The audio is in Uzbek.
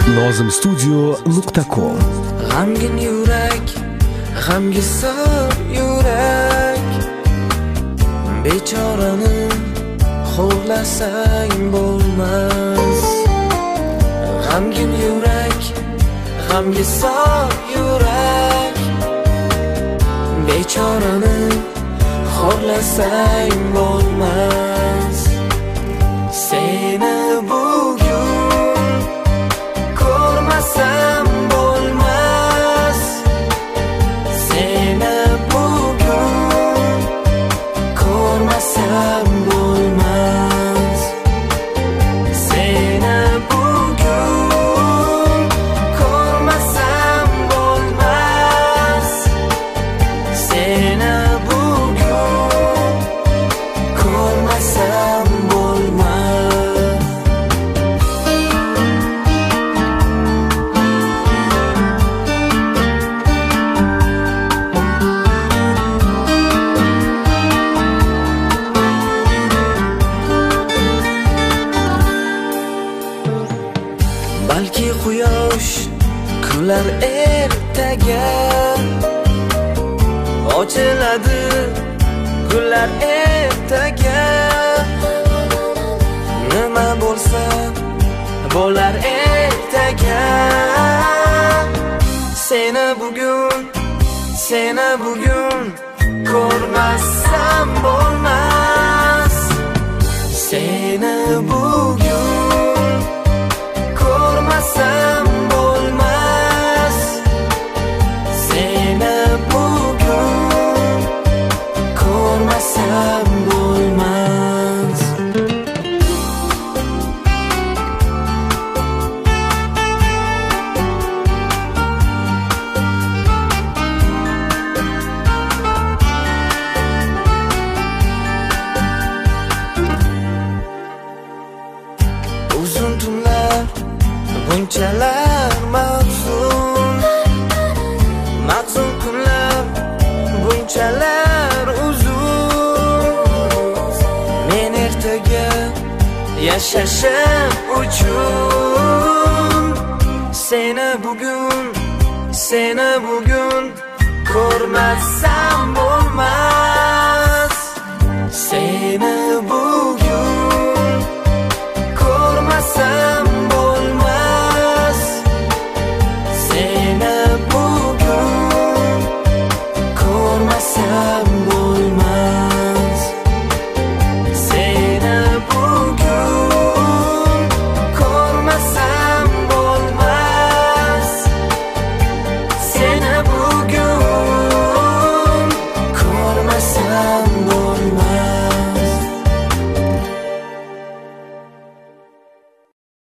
nozimstudio.com. G'amgin yurak, g'amgin yurak, bechorani xo'rlasang bo'lmas. G'amgin yurak, g'amgin yurak, bechorani xo'rlasang bo'lmas. Seni bugun ko'rmasam bo'lmas. Seni bugun ko'rmasam bo'lmas. Seni bugun ko'rmasam bo'lmas. Seni bugun ko'rmasam bo'lmas. Balki quyosh kular ertaga, ochiladi gullar ertaga. Nima bo'lsa bo'lar ertaga. Seni bugun ko'rmasam bo'lmas. Seni bugun ko'rmasam bo'lmas. Seni bugun ko'rmasam bo'lmas. Uzun tunlar bunchalar mahzun kunlar bunchalar uzun. Men ertaga yashashim uchun seni bugun ko'rmasam bo'lmas.